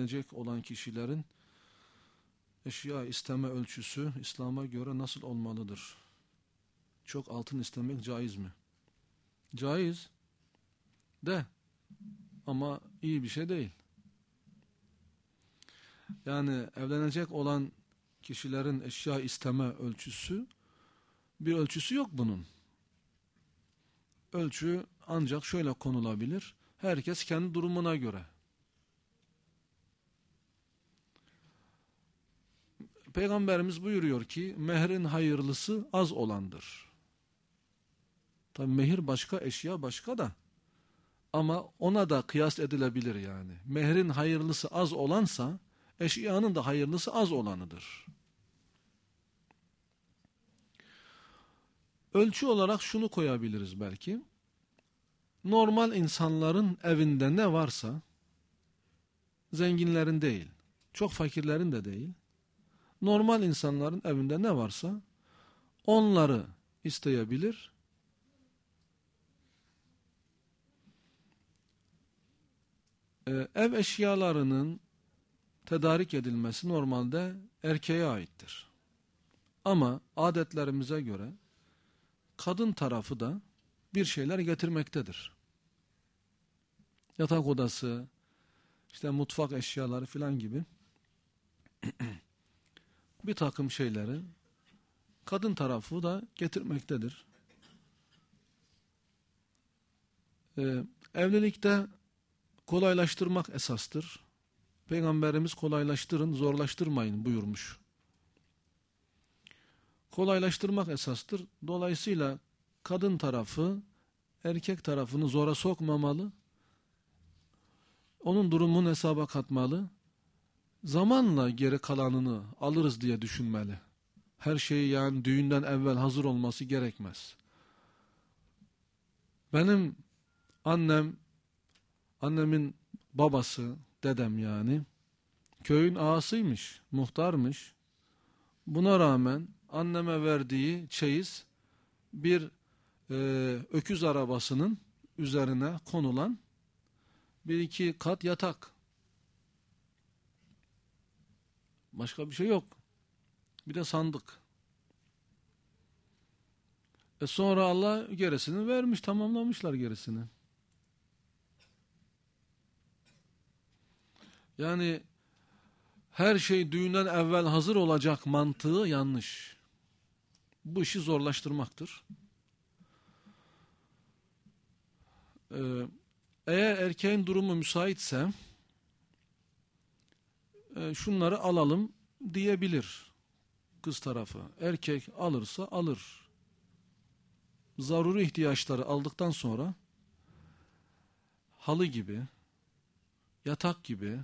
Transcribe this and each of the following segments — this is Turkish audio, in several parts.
evlenecek olan kişilerin eşya isteme ölçüsü İslam'a göre nasıl olmalıdır? Çok altın istemek caiz mi? Caiz de ama iyi bir şey değil. Yani evlenecek olan kişilerin eşya isteme ölçüsü, bir ölçüsü yok bunun. Ölçü ancak şöyle konulabilir: herkes kendi durumuna göre. Peygamberimiz buyuruyor ki mehrin hayırlısı az olandır. Tabi mehir başka, eşya başka da, ama ona da kıyas edilebilir yani. Mehrin hayırlısı az olansa eşyanın da hayırlısı az olanıdır. Ölçü olarak şunu koyabiliriz belki: normal insanların evinde ne varsa, zenginlerin değil, çok fakirlerin de değil, normal insanların evinde ne varsa onları isteyebilir. Ev eşyalarının tedarik edilmesi normalde erkeğe aittir. Ama adetlerimize göre kadın tarafı da bir şeyler getirmektedir. Yatak odası, işte mutfak eşyaları filan gibi bir takım şeyleri kadın tarafı da getirmektedir. Evlilikte kolaylaştırmak esastır. Peygamberimiz kolaylaştırın, zorlaştırmayın buyurmuş. Kolaylaştırmak esastır. Dolayısıyla kadın tarafı erkek tarafını zora sokmamalı. Onun durumunu hesaba katmalı. Zamanla geri kalanını alırız diye düşünmeli. Her şey yani düğünden evvel hazır olması gerekmez. Benim annemin babası, dedem yani, köyün ağasıymış, muhtarmış. Buna rağmen anneme verdiği çeyiz bir öküz arabasının üzerine konulan bir iki kat yatak. Başka bir şey yok. Bir de sandık. Sonra Allah gerisini vermiş, tamamlamışlar gerisini. Yani her şey düğünden evvel hazır olacak mantığı yanlış. Bu işi zorlaştırmaktır. Eğer erkeğin durumu müsaitse şunları alalım diyebilir kız tarafı. Erkek alırsa alır. Zaruri ihtiyaçları aldıktan sonra halı gibi, yatak gibi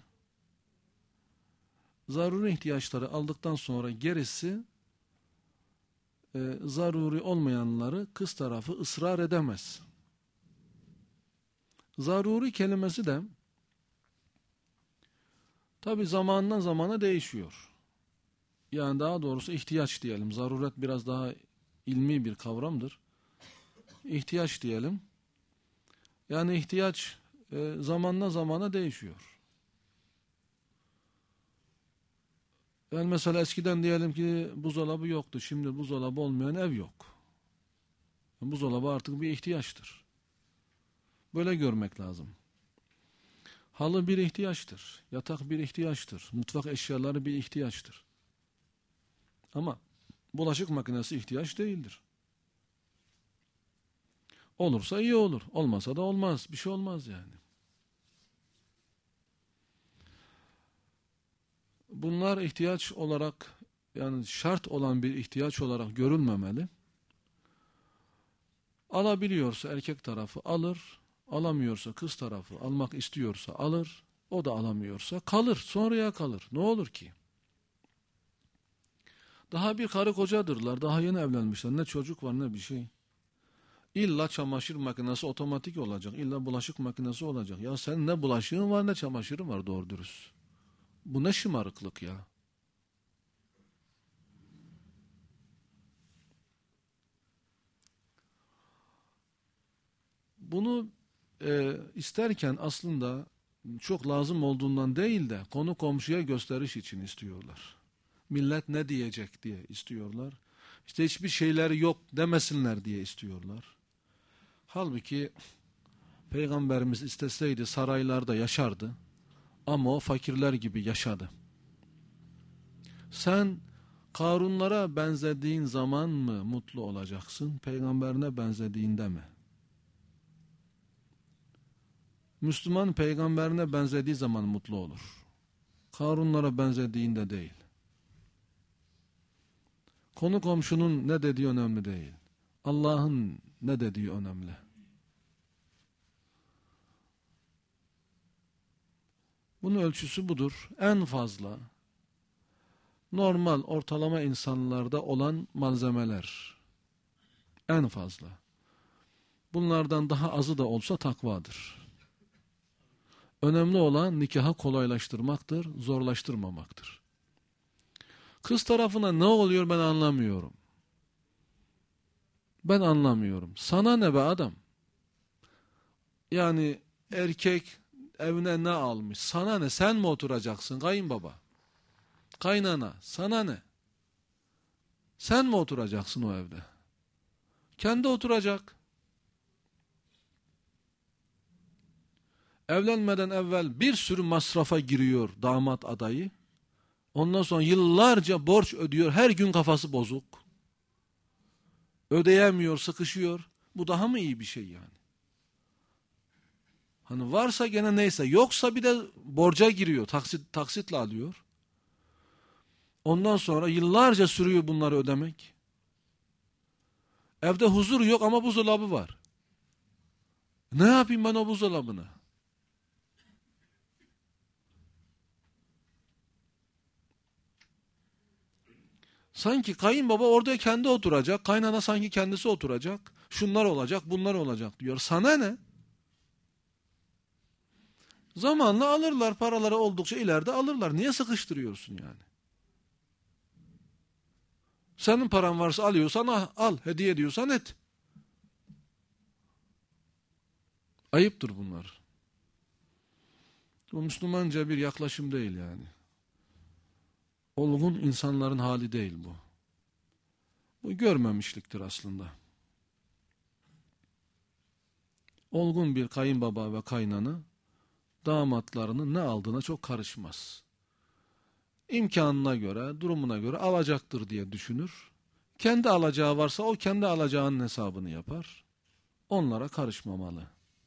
zaruri ihtiyaçları aldıktan sonra gerisi zaruri olmayanları kız tarafı ısrar edemez. Zaruri kelimesi de tabi zamandan zamana değişiyor. Yani daha doğrusu ihtiyaç diyelim. Zaruret biraz daha ilmi bir kavramdır. İhtiyaç diyelim. Yani ihtiyaç zamanla zamana değişiyor. Yani mesela eskiden diyelim ki buzdolabı yoktu. Şimdi buzdolabı olmayan ev yok. Buzdolabı artık bir ihtiyaçtır. Böyle görmek lazım. Halı bir ihtiyaçtır. Yatak bir ihtiyaçtır. Mutfak eşyaları bir ihtiyaçtır. Ama bulaşık makinesi ihtiyaç değildir. Olursa iyi olur. Olmasa da olmaz. Bir şey olmaz yani. Bunlar ihtiyaç olarak, yani şart olan bir ihtiyaç olarak görülmemeli. Alabiliyorsa erkek tarafı alır, alamıyorsa kız tarafı almak istiyorsa alır, o da alamıyorsa kalır, sonraya kalır. Ne olur ki? Daha bir karı kocadırlar, daha yeni evlenmişler, ne çocuk var ne bir şey. İlla çamaşır makinesi otomatik olacak, illa bulaşık makinesi olacak. Ya sen ne bulaşığın var ne çamaşırın var doğru dürüst. Bu ne şımarıklık ya. Bunu isterken aslında çok lazım olduğundan değil de konu komşuya gösteriş için istiyorlar. Millet ne diyecek diye istiyorlar. İşte hiçbir şeyleri yok demesinler diye istiyorlar. Halbuki Peygamberimiz isteseydi saraylarda yaşardı ama o fakirler gibi yaşadı. Sen Karunlara benzediğin zaman mı mutlu olacaksın, peygamberine benzediğinde mi? Müslüman peygamberine benzediği zaman mutlu olur. Karunlara benzediğinde değil. Konu komşunun ne dediği önemli değil. Allah'ın ne dediği önemli. Bunun ölçüsü budur. En fazla normal ortalama insanlarda olan malzemeler. En fazla. Bunlardan daha azı da olsa takvadır. Önemli olan nikahı kolaylaştırmaktır, zorlaştırmamaktır. Kız tarafına ne oluyor ben anlamıyorum. Ben anlamıyorum. Sana ne be adam? Yani erkek evine ne almış? Sana ne? Sen mi oturacaksın kayınbaba? Kaynana sana ne? Sen mi oturacaksın o evde? Kendi oturacak. Evlenmeden evvel bir sürü masrafa giriyor damat adayı. Ondan sonra yıllarca borç ödüyor. Her gün kafası bozuk. Ödeyemiyor, sıkışıyor. Bu daha mı iyi bir şey yani? Hani varsa gene neyse. Yoksa bir de borca giriyor. Taksitle alıyor. Ondan sonra yıllarca sürüyor bunları ödemek. Evde huzur yok ama buzdolabı var. Ne yapayım ben o buzdolabını? Sanki kayınbaba orada kendi oturacak, kaynana sanki kendisi oturacak, şunlar olacak, bunlar olacak diyor. Sana ne? Zamanla alırlar, paraları oldukça ileride alırlar. Niye sıkıştırıyorsun yani? Senin paran varsa alıyorsan al, hediye ediyorsan et. Ayıptır bunlar. Bu Müslümanca bir yaklaşım değil yani. Olgun insanların hali değil bu. Bu görmemişliktir aslında. Olgun bir kayınbaba ve kaynana damatlarının ne aldığına çok karışmaz. İmkanına göre, durumuna göre alacaktır diye düşünür. Kendi alacağı varsa o kendi alacağının hesabını yapar. Onlara karışmamalı.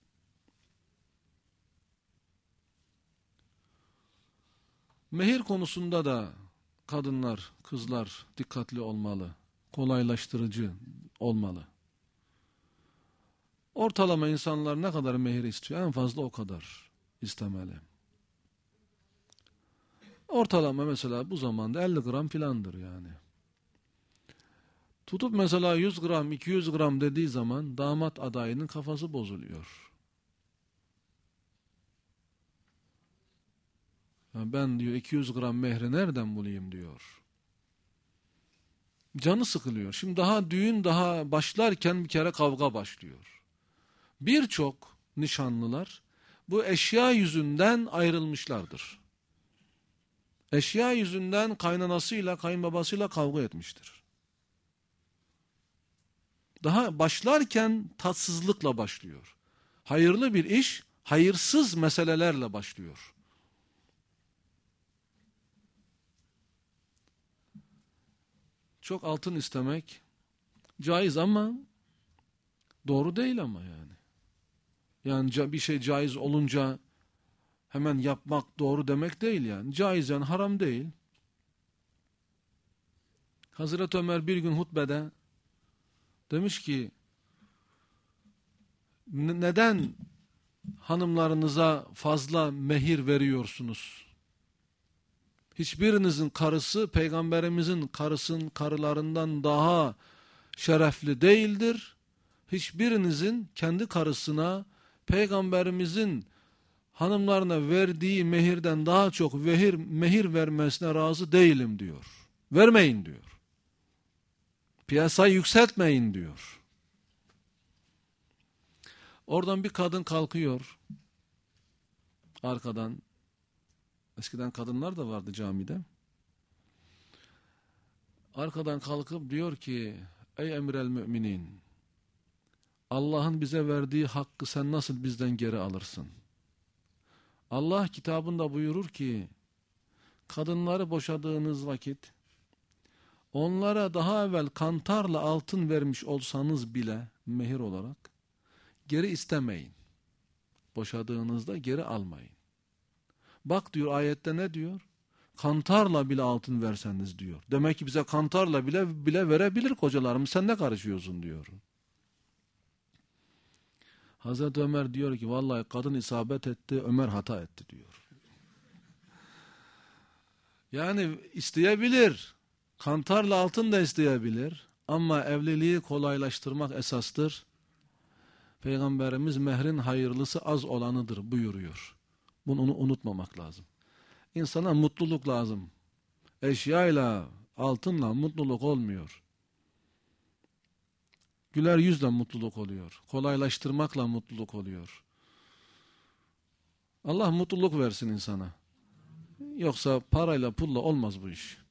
Mehir konusunda da kadınlar, kızlar dikkatli olmalı. Kolaylaştırıcı olmalı. Ortalama insanlar ne kadar mehir istiyor? En fazla o kadar istemeli. Ortalama mesela bu zamanda 50 gram filandır yani. Tutup mesela 100 gram, 200 gram dediği zaman damat adayının kafası bozuluyor. Ya ben diyor 200 gram mehri nereden bulayım diyor. Canı sıkılıyor. Şimdi daha düğün daha başlarken bir kere kavga başlıyor. Birçok nişanlılar bu eşya yüzünden ayrılmışlardır. Eşya yüzünden kaynanasıyla, kayınbabasıyla kavga etmiştir. Daha başlarken tatsızlıkla başlıyor. Hayırlı bir iş, hayırsız meselelerle başlıyor. Çok altın istemek caiz ama doğru değil ama yani. Yani bir şey caiz olunca hemen yapmak doğru demek değil yani. Caiz yani haram değil. Hazreti Ömer bir gün hutbede demiş ki neden hanımlarınıza fazla mehir veriyorsunuz? Hiçbirinizin karısı peygamberimizin karılarından daha şerefli değildir. Hiçbirinizin kendi karısına peygamberimizin hanımlarına verdiği mehirden daha çok mehir vermesine razı değilim diyor. Vermeyin diyor. Piyasayı yükseltmeyin diyor. Oradan bir kadın kalkıyor. arkadan, eskiden kadınlar da vardı camide, arkadan kalkıp diyor ki, ey emrel müminin, Allah'ın bize verdiği hakkı sen nasıl bizden geri alırsın? Allah kitabında buyurur ki, kadınları boşadığınız vakit, onlara daha evvel kantarla altın vermiş olsanız bile mehir olarak, geri istemeyin. Boşadığınızda geri almayın. Bak diyor ayette ne diyor? Kantarla bile altın verseniz diyor. Demek ki bize kantarla bile verebilir kocalarımız. Sen ne karışıyorsun diyor. Hazreti Ömer diyor ki vallahi kadın isabet etti, Ömer hata etti diyor. Yani isteyebilir. Kantarla altın da isteyebilir. Ama evliliği kolaylaştırmak esastır. Peygamberimiz mehrin hayırlısı az olanıdır buyuruyor. Bunu unutmamak lazım. İnsana mutluluk lazım. Eşyayla, altınla mutluluk olmuyor. Güler yüzle mutluluk oluyor. Kolaylaştırmakla mutluluk oluyor. Allah mutluluk versin insana. Yoksa parayla pulla olmaz bu iş.